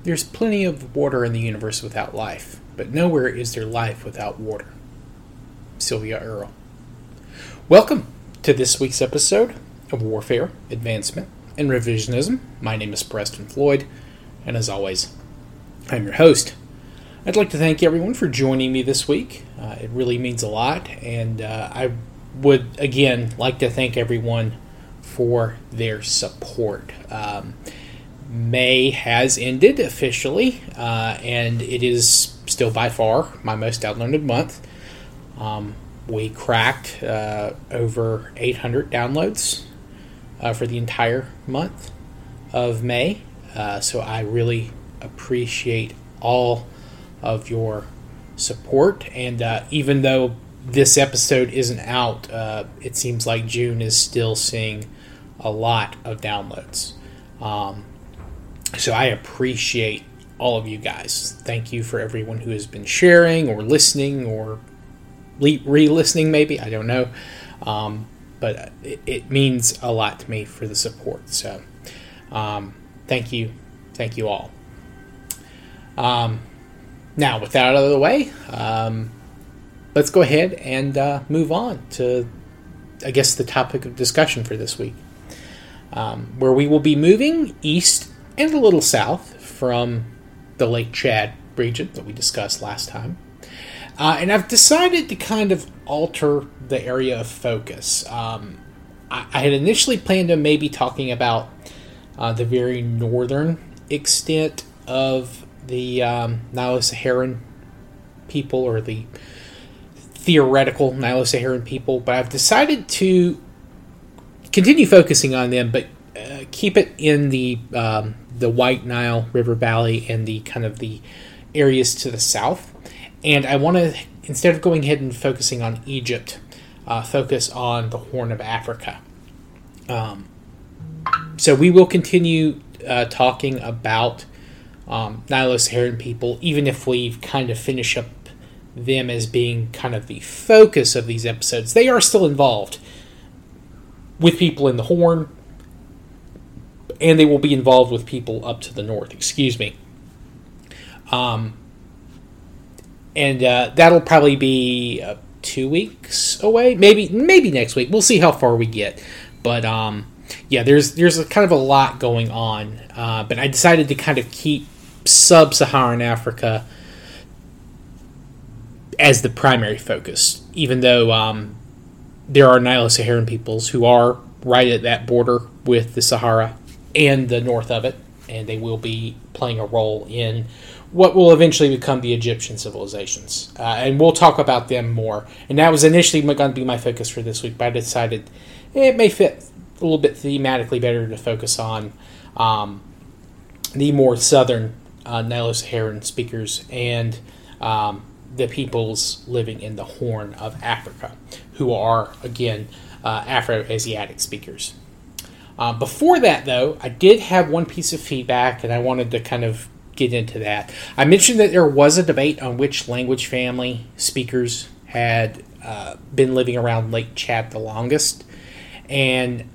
There's plenty of water in the universe without life, but nowhere is there life without water. Sylvia Earle. Welcome to this week's episode of Warfare, Advancement, and Revisionism. My name is Preston Floyd, and as always, I'm your host. I'd like to thank everyone for joining me this week. It really means a lot, and I would, again, like to thank everyone for their support. May has ended officially, and it is still by far my most downloaded month. We cracked over 800 downloads for the entire month of May, so I really appreciate all of your support, and even though this episode isn't out, it seems like June is still seeing a lot of downloads. So I appreciate all of you guys. Thank you for everyone who has been sharing or listening or re-listening maybe. I don't know. But it means a lot to me for the support. So thank you. Thank you all. Now, with that out of the way, let's go ahead and move on to, I guess, the topic of discussion for this week, where we will be moving east and a little south from the Lake Chad region that we discussed last time. And I've decided to kind of alter the area of focus. I had initially planned on maybe talking about the very northern extent of the Nilo-Saharan people, or the theoretical Nilo-Saharan people, but I've decided to continue focusing on them, but keep it in the White Nile River Valley and the kind of the areas to the south. And I want to, instead of going ahead and focusing on Egypt, focus on the Horn of Africa. So we will continue talking about Nilo-Saharan people, even if we kind of finish up them as being kind of the focus of these episodes. They are still involved with people in the Horn, and they will be involved with people up to the north, And that'll probably be 2 weeks away, maybe next week. We'll see how far we get. But yeah, there's a kind of a lot going on. But I decided to kind of keep sub-Saharan Africa as the primary focus, even though there are Nilo-Saharan peoples who are right at that border with the Sahara and the north of it, and they will be playing a role in what will eventually become the Egyptian civilizations. And we'll talk about them more. And that was initially going to be my focus for this week, but I decided it may fit a little bit thematically better to focus on the more southern Nilo-Saharan speakers and the peoples living in the Horn of Africa, who are, again, Afro-Asiatic speakers. Before that, though, I did have one piece of feedback, and I wanted to kind of get into that. I mentioned that there was a debate on which language family speakers had been living around Lake Chad the longest, and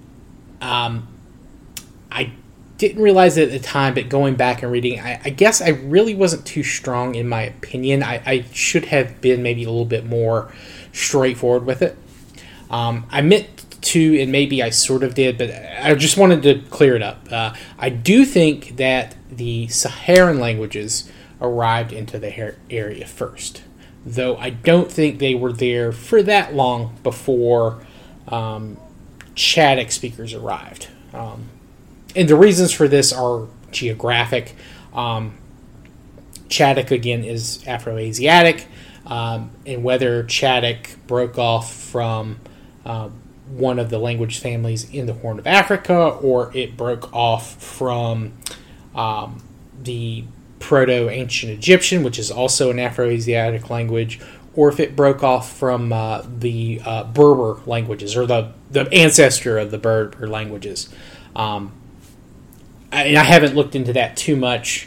I didn't realize it at the time, but going back and reading, I guess I really wasn't too strong in my opinion. I should have been maybe a little bit more straightforward with it. I meant to, and maybe I sort of did, but I just wanted to clear it up. I do think that the Saharan languages arrived into the area first, though I don't think they were there for that long before Chadic speakers arrived. And the reasons for this are geographic. Chadic, again, is Afro-Asiatic, and whether Chadic broke off from one of the language families in the Horn of Africa, or it broke off from the Proto-Ancient Egyptian, which is also an Afro-Asiatic language, or if it broke off from the Berber languages, or the ancestor of the Berber languages. And I haven't looked into that too much.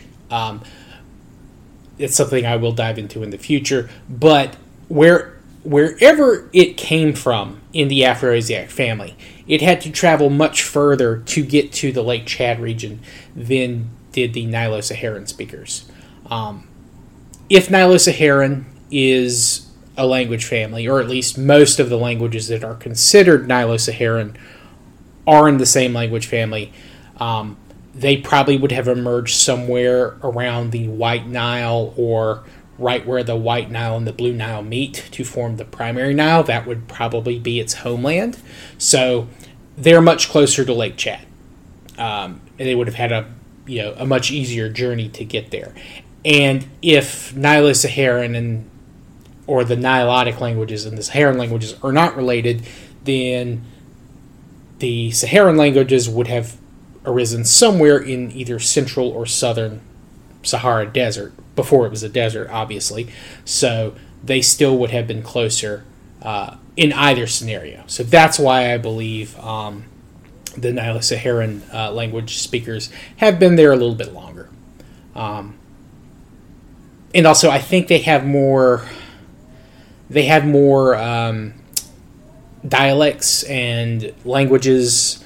It's something I will dive into in the future. But wherever it came from in the Afro-Asiatic family, it had to travel much further to get to the Lake Chad region than did the Nilo-Saharan speakers. If Nilo-Saharan is a language family, or at least most of the languages that are considered Nilo-Saharan are in the same language family, they probably would have emerged somewhere around the White Nile, or right where the White Nile and the Blue Nile meet to form the primary Nile. That would probably be its homeland. So they're much closer to Lake Chad. And they would have had a much easier journey to get there. And if Nilo-Saharan or the Nilotic languages and the Saharan languages are not related, then the Saharan languages would have arisen somewhere in either central or southern Sahara Desert, before it was a desert, obviously. So they still would have been closer in either scenario. So that's why I believe the Nilo-Saharan language speakers have been there a little bit longer. And also, I think they have more dialects and languages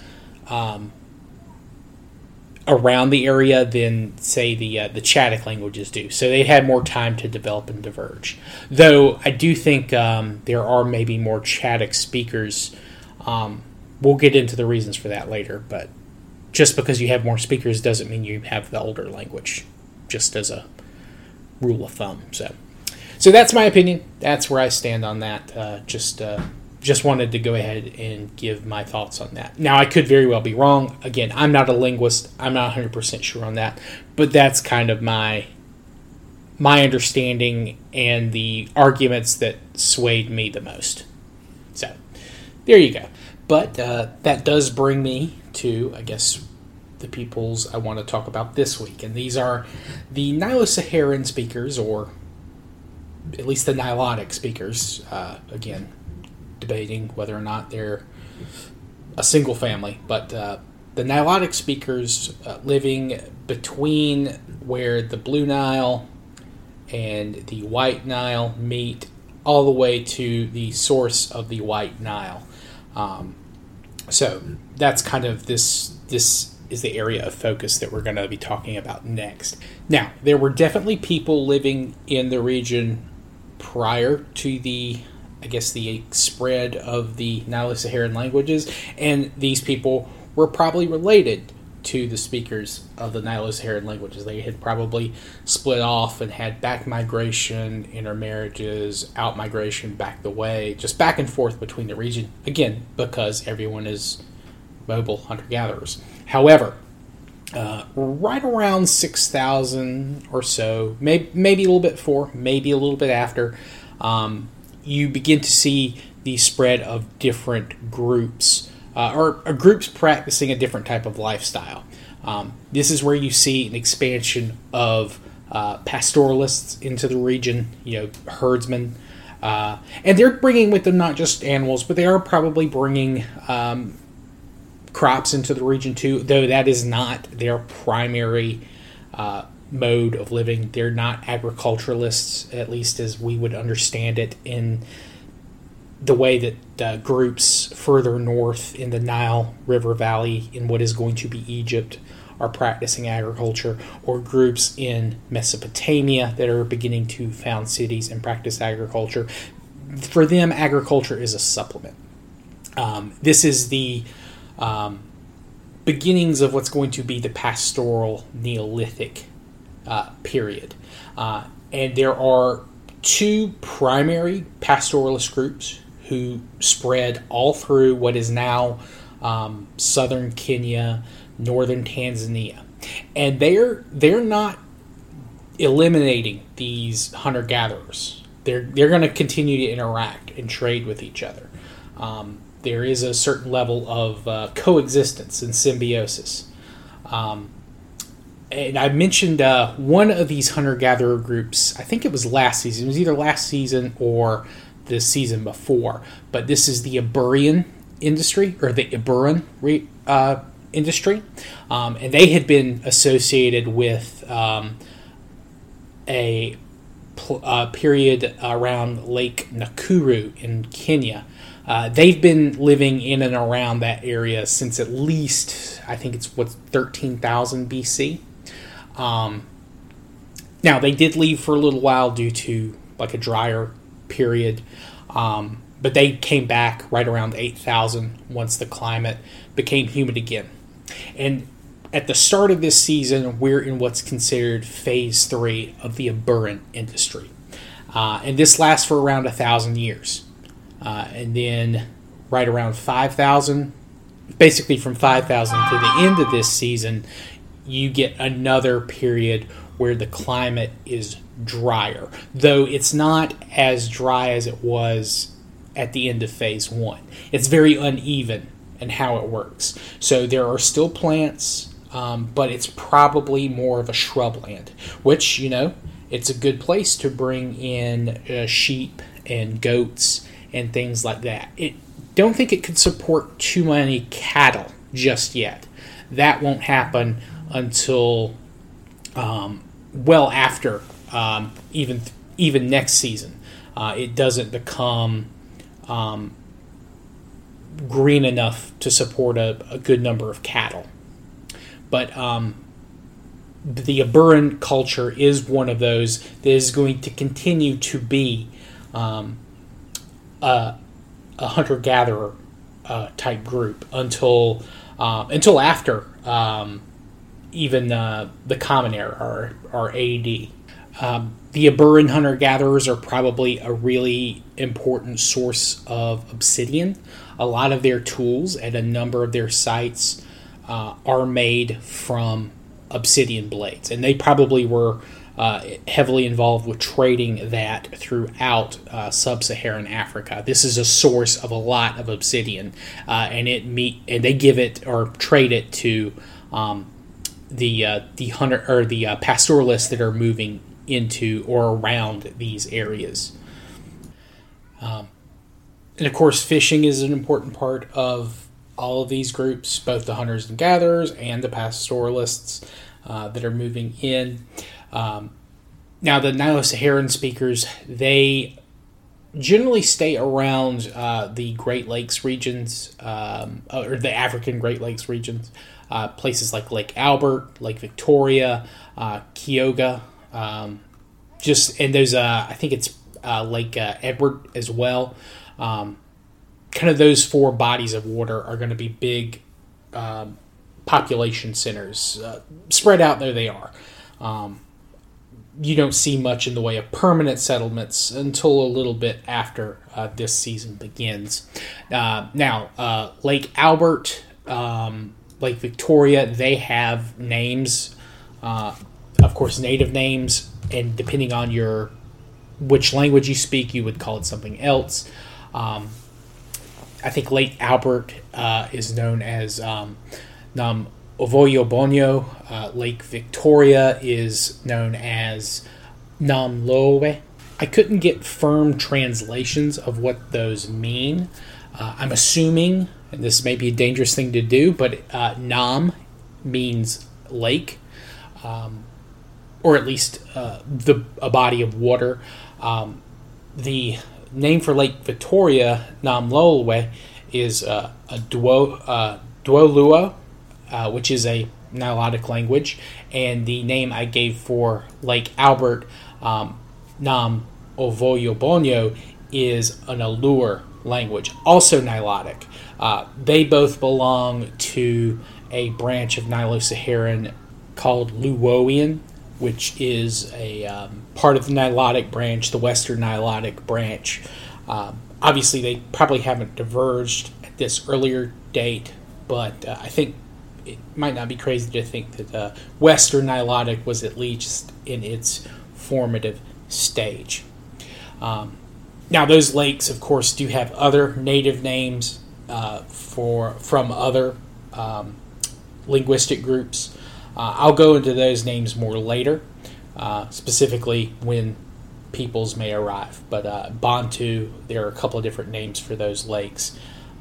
around the area than, say, the Chadic languages do. So they had more time to develop and diverge. Though I do think there are maybe more Chadic speakers. We'll get into the reasons for that later, but just because you have more speakers doesn't mean you have the older language, just as a rule of thumb. So that's my opinion. That's where I stand on that. Just wanted to go ahead and give my thoughts on that. Now, I could very well be wrong. Again, I'm not a linguist. I'm not 100% sure on that. But that's kind of my understanding and the arguments that swayed me the most. So, there you go. But that does bring me to, I guess, the peoples I want to talk about this week. And these are the Nilo-Saharan speakers, or at least the Nilotic speakers. Again, debating whether or not they're a single family. But the Nilotic speakers living between where the Blue Nile and the White Nile meet, all the way to the source of the White Nile. So that's kind of this is the area of focus that we're going to be talking about next. Now, there were definitely people living in the region prior to the spread of the Nilo-Saharan languages, and these people were probably related to the speakers of the Nilo-Saharan languages. They had probably split off and had back migration, intermarriages, out migration back the way, just back and forth between the region, again, because everyone is mobile hunter-gatherers. However, right around 6,000 or so, maybe a little bit before, maybe a little bit after, you begin to see the spread of different groups, or groups practicing a different type of lifestyle. This is where you see an expansion of pastoralists into the region, herdsmen. And they're bringing with them not just animals, but they are probably bringing crops into the region too, though that is not their primary mode of living. They're not agriculturalists, at least as we would understand it in the way that groups further north in the Nile River Valley, in what is going to be Egypt, are practicing agriculture, or groups in Mesopotamia that are beginning to found cities and practice agriculture. For them, agriculture is a supplement. This is the beginnings of what's going to be the pastoral Neolithic period. And there are two primary pastoralist groups who spread all through what is now southern Kenya, northern Tanzania. And they're not eliminating these hunter-gatherers. They're going to continue to interact and trade with each other. There is a certain level of coexistence and symbiosis. And I mentioned one of these hunter-gatherer groups, I think it was last season. It was either last season or the season before. But this is the Iberian industry, or the Iberan industry. And they had been associated with a period around Lake Nakuru in Kenya. They've been living in and around that area since at least, I think it's 13,000 BC. Now, they did leave for a little while due to like a drier period, but they came back right around 8,000 once the climate became humid again. And at the start of this season, we're in what's considered phase 3 of the aberrant industry. And this lasts for around 1,000 years. And then right around 5,000, basically from 5,000 to the end of this season, you get another period where the climate is drier, though it's not as dry as it was at the end of phase 1. It's very uneven in how it works. So there are still plants, but it's probably more of a shrubland, which, it's a good place to bring in sheep and goats and things like that. Don't think it could support too many cattle just yet. That won't happen until well after even next season. It doesn't become green enough to support a good number of cattle. But the aberrant culture is one of those that is going to continue to be a hunter-gatherer type group until after even the Common Era or AD. The aberrant hunter-gatherers are probably a really important source of obsidian. A lot of their tools at a number of their sites are made from obsidian blades, and they probably were heavily involved with trading that throughout sub-Saharan Africa. This is a source of a lot of obsidian, and they give it or trade it to the hunter or the pastoralists that are moving into or around these areas. And of course, fishing is an important part of all of these groups, both the hunters and gatherers and the pastoralists that are moving in. Now, the Nilo-Saharan speakers, they generally stay around the Great Lakes regions, or the African Great Lakes regions, places like Lake Albert, Lake Victoria, Kyoga, and there's I think it's Lake Edward as well. Kind of those 4 bodies of water are going to be big population centers. Spread out there they are. You don't see much in the way of permanent settlements until a little bit after this season begins. Now, Lake Albert, Lake Victoria, they have names, of course, native names, and depending on which language you speak, you would call it something else. I think Lake Albert is known as Nam Ovoyo Bonyo. Lake Victoria is known as Nam Lowe. I couldn't get firm translations of what those mean. I'm assuming, and this may be a dangerous thing to do, but Nam means lake, or at least a body of water. The name for Lake Victoria, Nam Lowe, is a Duoluo, which is a Nilotic language, and the name I gave for Lake Albert, Nam Ovoyo Bonyo, is an Alur language, also Nilotic. They both belong to a branch of Nilo-Saharan called Luoian, which is a part of the Nilotic branch, the Western Nilotic branch. Obviously, they probably haven't diverged at this earlier date, but I think it might not be crazy to think that Western Nilotic was at least in its formative stage. Now, those lakes, of course, do have other native names from other linguistic groups. I'll go into those names more later, specifically when peoples may arrive. But Bantu, there are a couple of different names for those lakes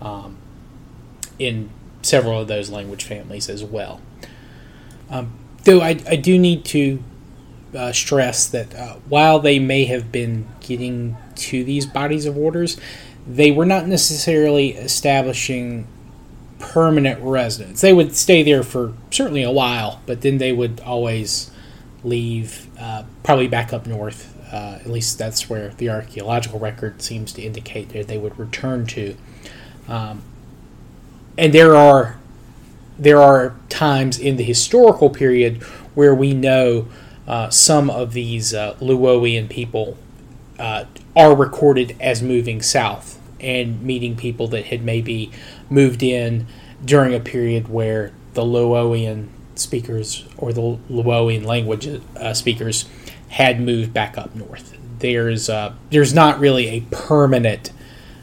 in several of those language families as well. Though I do need to stress that while they may have been getting to these bodies of waters, they were not necessarily establishing permanent residence. They would stay there for certainly a while, but then they would always leave, probably back up north. At least that's where the archaeological record seems to indicate that they would return to. And there are times in the historical period where we know some of these Luoian people are recorded as moving south and meeting people that had maybe moved in during a period where the Luoian speakers or the Luoian language speakers had moved back up north. There's not really a permanent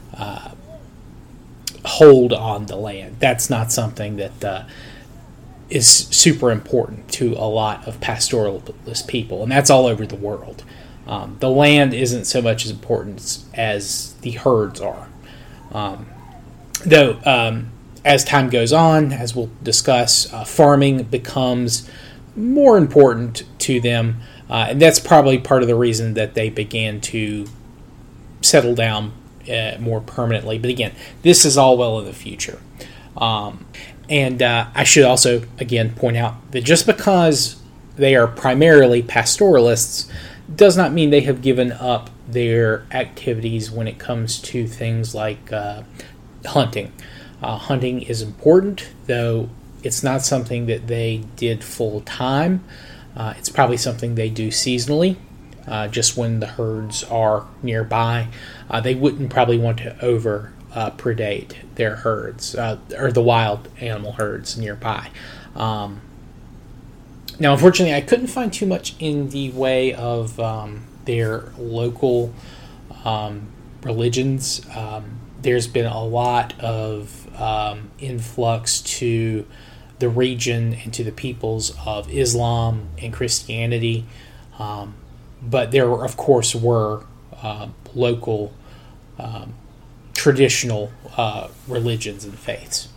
hold on the land. That's not something that is super important to a lot of pastoralist people, and that's all over the world. The land isn't so much as important as the herds are. Though, as time goes on, as we'll discuss, farming becomes more important to them, and that's probably part of the reason that they began to settle down more permanently. But again, this is all well in the future. And I should also, again, point out that just because they are primarily pastoralists does not mean they have given up their activities when it comes to things like hunting. Hunting is important, though it's not something that they did full time. It's probably something they do seasonally, just when the herds are nearby. They wouldn't probably want to predate their herds, or the wild animal herds nearby. Now, unfortunately, I couldn't find too much in the way of their local religions. There's been a lot of influx to the region and to the peoples of Islam and Christianity. But there, of course, were local traditional religions and faiths.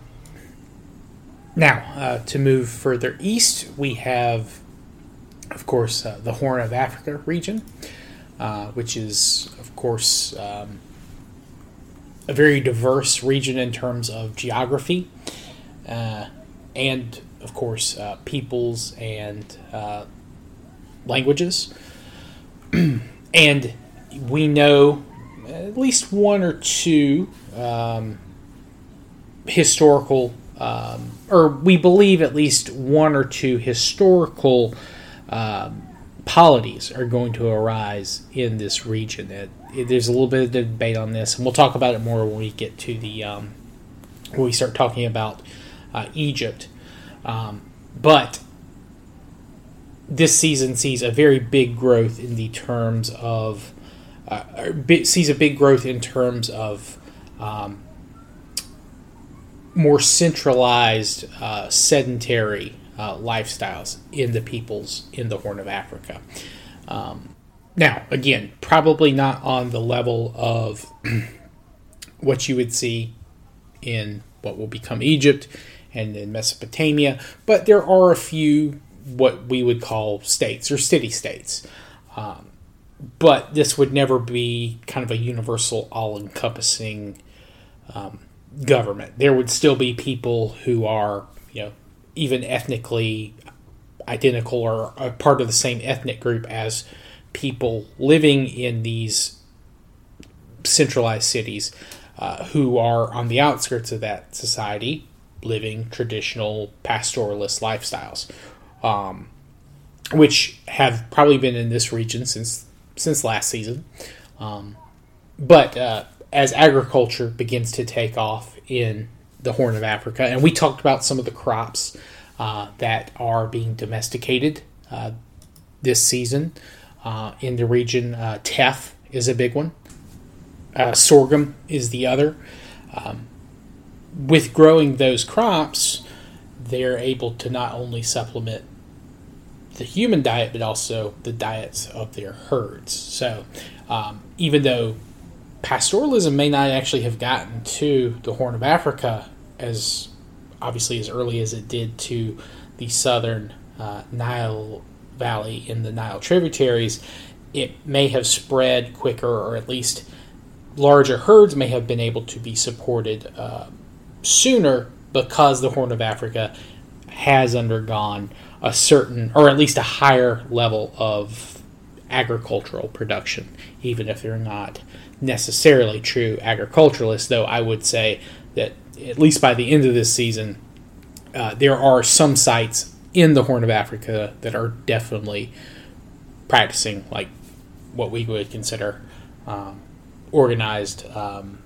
Now, to move further east, we have, of course, the Horn of Africa region, which is, of course, a very diverse region in terms of geography, and, of course, peoples and languages. And we know at least one or two historical, or we believe at least one or two historical polities are going to arise in this region. There's a little bit of debate on this, and we'll talk about it more when we get to the when we start talking about Egypt. But this season sees a very big growth in the terms of sees a big growth in terms of more centralized sedentary lifestyles in the peoples in the Horn of Africa. Now, again, probably not on the level of what you would see in what will become Egypt and in Mesopotamia, but there are a few what we would call states or city-states. But this would never be kind of a universal, all-encompassing government. There would still be people who are, even ethnically identical or a part of the same ethnic group as people living in these centralized cities who are on the outskirts of that society, living traditional pastoralist lifestyles, which have probably been in this region since last season. But as agriculture begins to take off in the Horn of Africa, and we talked about some of the crops that are being domesticated this season in the region. Teff is a big one. Sorghum is the other. With growing those crops, they're able to not only supplement the human diet, but also the diets of their herds. So even though pastoralism may not actually have gotten to the Horn of Africa as obviously as early as it did to the southern Nile Valley in the Nile tributaries, it may have spread quicker, or at least larger herds may have been able to be supported sooner, because the Horn of Africa has undergone a certain, or at least a higher level of agricultural production, even if they're not necessarily true agriculturalists, though I would say that at least by the end of this season, there are some sites in the Horn of Africa that are definitely practicing like what we would consider organized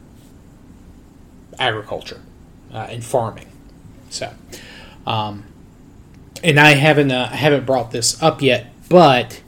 agriculture and farming. So, and I haven't brought this up yet, but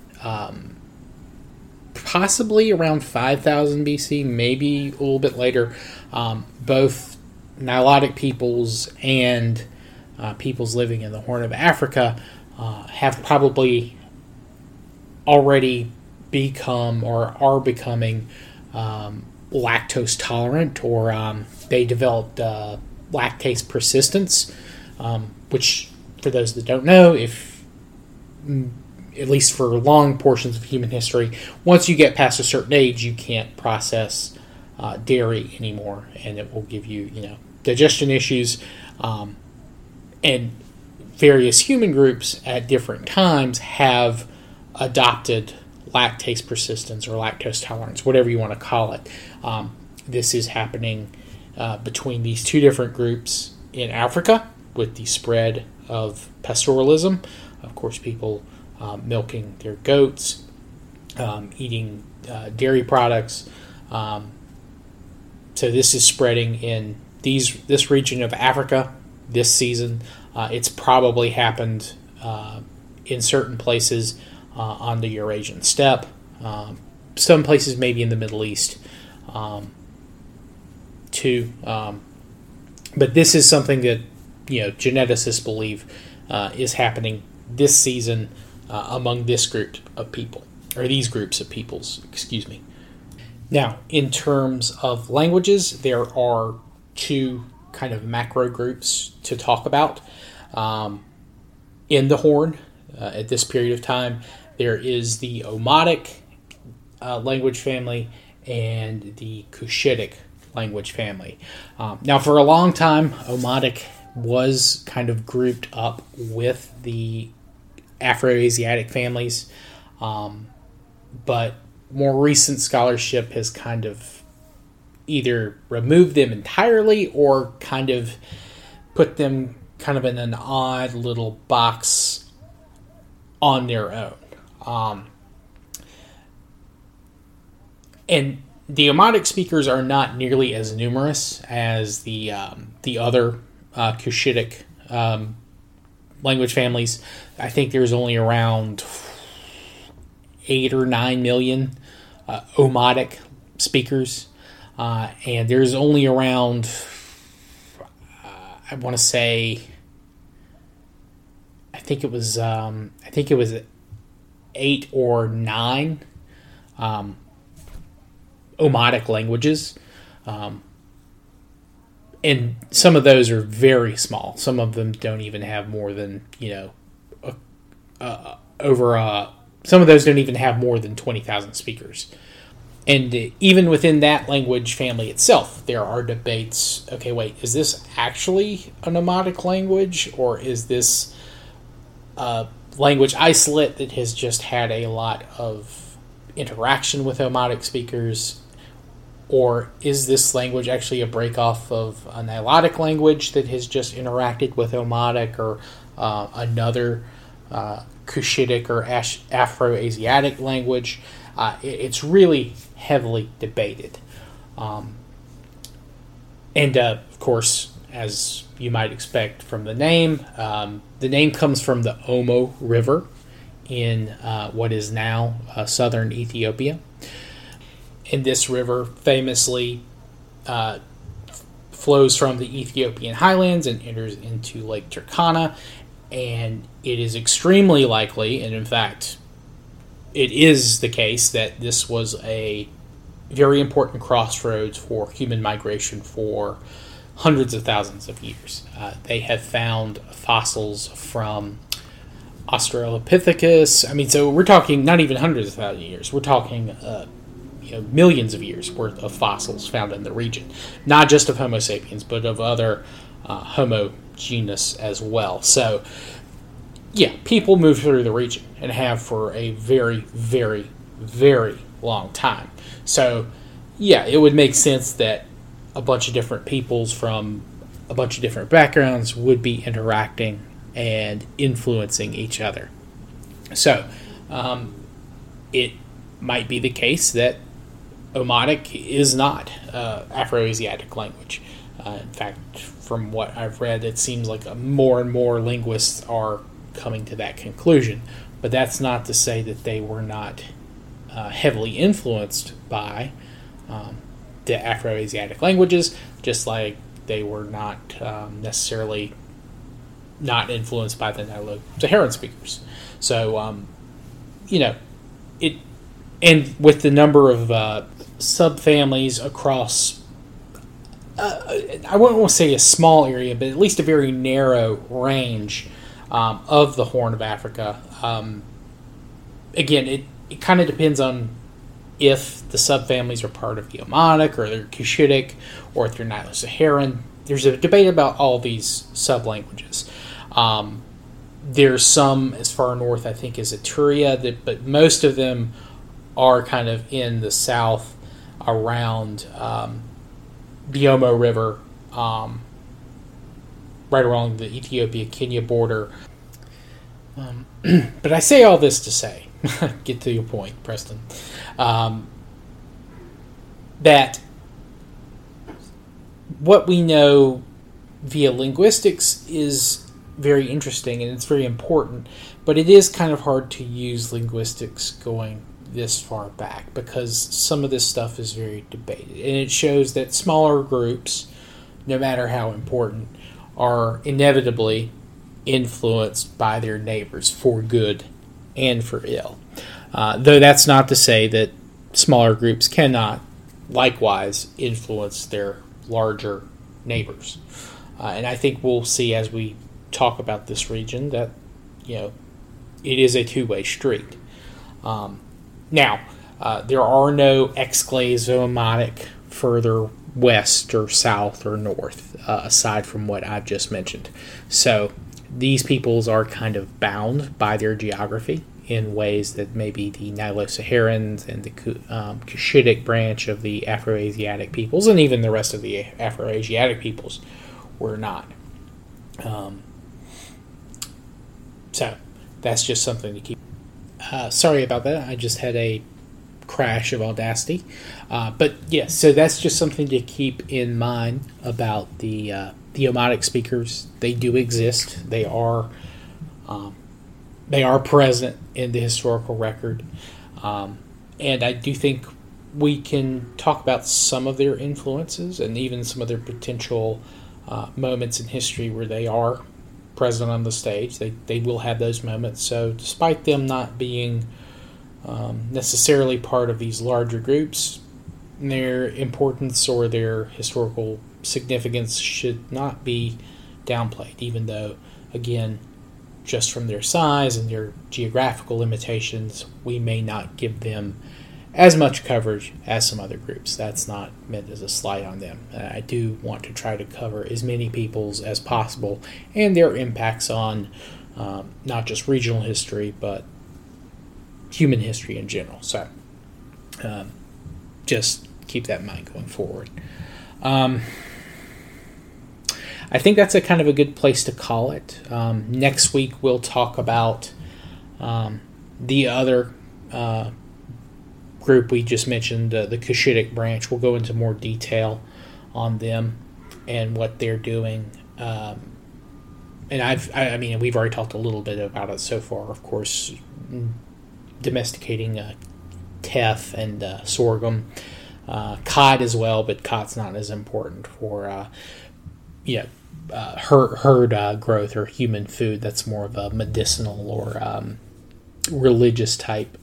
possibly around 5,000 BC, maybe a little bit later, both Nilotic peoples and peoples living in the Horn of Africa have probably already become or are becoming lactose tolerant, or they developed lactase persistence, which, for those that don't know, if at least for long portions of human history, once you get past a certain age, you can't process dairy anymore, and it will give you, digestion issues. And various human groups at different times have adopted lactase persistence or lactose tolerance, whatever you want to call it. This is happening between these two different groups in Africa with the spread of pastoralism. Of course, people milking their goats, eating dairy products. So this is spreading in this region of Africa this season. It's probably happened in certain places on the Eurasian steppe. Some places maybe in the Middle East too. But this is something that geneticists believe is happening this season among this group of people, or these groups of peoples, excuse me. Now, in terms of languages, there are two kind of macro groups to talk about. In the Horn, at this period of time, there is the Omotic language family and the Cushitic language family. Now, for a long time, Omotic was kind of grouped up with the Afroasiatic families, but more recent scholarship has kind of either removed them entirely or kind of put them kind of in an odd little box on their own. And the Omotic speakers are not nearly as numerous as the other Cushitic language families. I think there's only around 8 or 9 million Omotic speakers, and there's only around, I want to say, I think it was 8 or 9 Omotic languages, and some of those are very small. Some of them don't even have more than some of those don't even have more than 20,000 speakers. And even within that language family itself, there are debates. Okay, wait, is this actually an Omotic language, or is this a language isolate that has just had a lot of interaction with Omotic speakers? Or is this language actually a break-off of a Nilotic language that has just interacted with Omotic, or another Cushitic or Afroasiatic language? It's really heavily debated. And of course, as you might expect from the name comes from the Omo River in what is now southern Ethiopia. And this river famously flows from the Ethiopian highlands and enters into Lake Turkana. And it is extremely likely, and in fact, it is the case, that this was a very important crossroads for human migration for hundreds of thousands of years. They have found fossils from Australopithecus. I mean, so we're talking not even hundreds of thousands of years. We're talking millions of years worth of fossils found in the region, not just of Homo sapiens, but of other Homo genus as well. So yeah, people move through the region and have for a very, very, very long time. So, yeah, it would make sense that a bunch of different peoples from a bunch of different backgrounds would be interacting and influencing each other. So, it might be the case that Omotic is not Afroasiatic language. In fact, from what I've read, it seems like more and more linguists are coming to that conclusion. But that's not to say that they were not heavily influenced by the Afroasiatic languages, just like they were not necessarily not influenced by the Nilo-Saharan speakers. So, it, and with the number of subfamilies across, I wouldn't want to say a small area, but at least a very narrow range of the Horn of Africa. Again, it kind of depends on if the subfamilies are part of the Omotic or they're Cushitic or if they're Nilo-Saharan. There's a debate about all these sublanguages. There's some as far north, I think, as Etruria, but most of them are kind of in the south around the Omo River, right along the Ethiopia-Kenya border. But I say all this to say, get to your point, Preston, that what we know via linguistics is very interesting and it's very important, but it is kind of hard to use linguistics going this far back because some of this stuff is very debated. And it shows that smaller groups, no matter how important, are inevitably influenced by their neighbors for good and for ill. Though that's not to say that smaller groups cannot likewise influence their larger neighbors. And I think we'll see as we talk about this region that, it is a two-way street. Now, there are no exclaves Omotic further west or south or north, aside from what I've just mentioned. So these peoples are kind of bound by their geography in ways that maybe the Nilo-Saharans and the Cushitic branch of the Afroasiatic peoples, and even the rest of the Afroasiatic peoples, were not. So that's just something to keep. Sorry about that. I just had a crash of Audacity. But yes, so that's just something to keep in mind about the Omotic speakers. They do exist. They are present in the historical record. And I do think we can talk about some of their influences and even some of their potential moments in history where they are present on the stage. They will have those moments. So despite them not being necessarily part of these larger groups, their importance or their historical significance should not be downplayed, even though, again, just from their size and their geographical limitations, we may not give them as much coverage as some other groups. That's not meant as a slight on them. I do want to try to cover as many peoples as possible and their impacts on not just regional history, but human history in general. So just keep that in mind going forward. I think that's a kind of a good place to call it. Next week we'll talk about the other group we just mentioned, the Cushitic branch. We'll go into more detail on them and what they're doing. And we've already talked a little bit about it so far. Of course, domesticating teff and sorghum, cod as well, but cod's not as important for herd growth or human food. That's more of a medicinal or religious type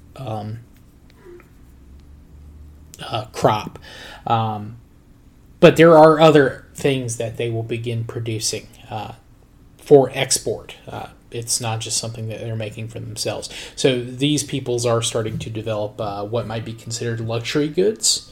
crop. But there are other things that they will begin producing for export. It's not just something that they're making for themselves. So these peoples are starting to develop what might be considered luxury goods.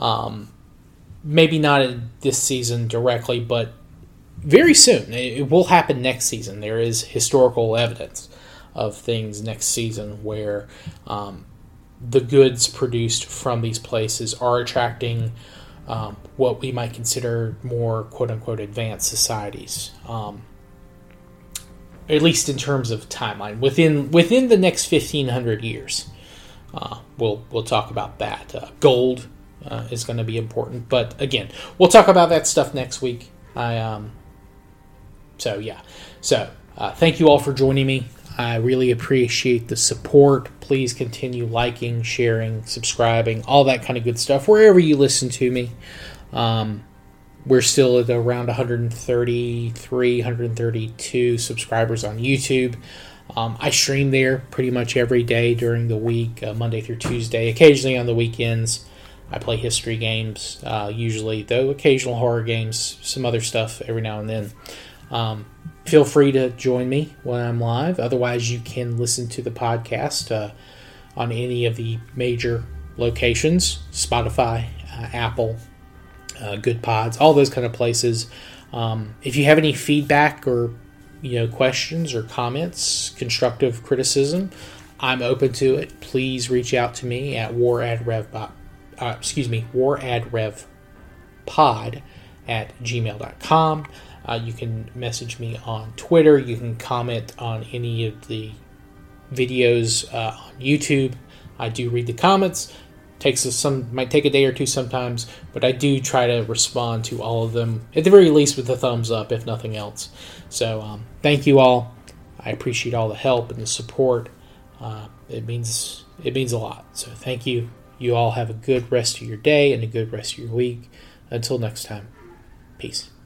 Maybe not in this season directly, but very soon. It will happen next season. There is historical evidence of things next season where the goods produced from these places are attracting what we might consider more quote-unquote advanced societies. At least in terms of timeline, within the next 1,500 years, we'll talk about that. Gold is going to be important, but again, we'll talk about that stuff next week. So thank you all for joining me. I really appreciate the support. Please continue liking, sharing, subscribing, all that kind of good stuff wherever you listen to me. We're still at around 133, 132 subscribers on YouTube. I stream there pretty much every day during the week, Monday through Tuesday. Occasionally on the weekends, I play history games, usually, though occasional horror games, some other stuff every now and then. Feel free to join me when I'm live. Otherwise, you can listen to the podcast on any of the major locations, Spotify, Apple, Good Pods, all those kind of places. If you have any feedback or questions or comments, constructive criticism, I'm open to it. Please reach out to me at waradrevpod@gmail.com. You can message me on Twitter. You can comment on any of the videos on YouTube. I do read the comments. Might take a day or two sometimes, but I do try to respond to all of them, at the very least with a thumbs up, if nothing else. So thank you all. I appreciate all the help and the support. It means a lot. So thank you. You all have a good rest of your day and a good rest of your week. Until next time, peace.